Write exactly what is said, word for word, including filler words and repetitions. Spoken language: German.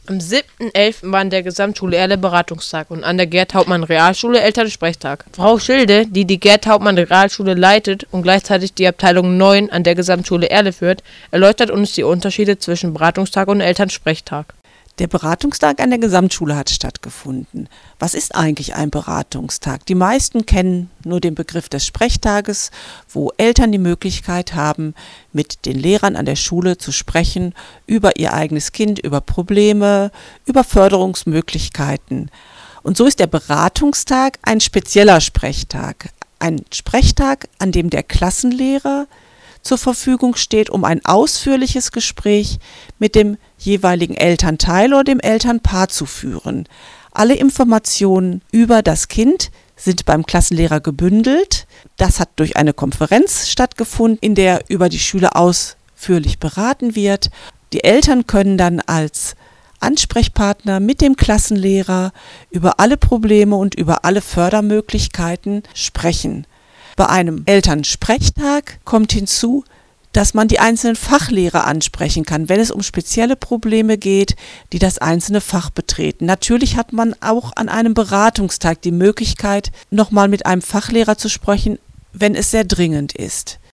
Am siebten elften war an der Gesamtschule Erle Beratungstag und an der Gerd-Hauptmann-Realschule Elternsprechtag. Frau Schilde, die die Gerd-Hauptmann-Realschule leitet und gleichzeitig die Abteilung neun an der Gesamtschule Erle führt, erläutert uns die Unterschiede zwischen Beratungstag und Elternsprechtag. Der Beratungstag an der Gesamtschule hat stattgefunden. Was ist eigentlich ein Beratungstag? Die meisten kennen nur den Begriff des Sprechtages, wo Eltern die Möglichkeit haben, mit den Lehrern an der Schule zu sprechen über ihr eigenes Kind, über Probleme, über Förderungsmöglichkeiten. Und so ist der Beratungstag ein spezieller Sprechtag. Ein Sprechtag, an dem der Klassenlehrer zur Verfügung steht, um ein ausführliches Gespräch mit dem jeweiligen Elternteil oder dem Elternpaar zu führen. Alle Informationen über das Kind sind beim Klassenlehrer gebündelt. Das hat durch eine Konferenz stattgefunden, in der über die Schüler ausführlich beraten wird. Die Eltern können dann als Ansprechpartner mit dem Klassenlehrer über alle Probleme und über alle Fördermöglichkeiten sprechen. Bei einem Elternsprechtag kommt hinzu, dass man die einzelnen Fachlehrer ansprechen kann, wenn es um spezielle Probleme geht, die das einzelne Fach betreten. Natürlich hat man auch an einem Beratungstag die Möglichkeit, nochmal mit einem Fachlehrer zu sprechen, wenn es sehr dringend ist.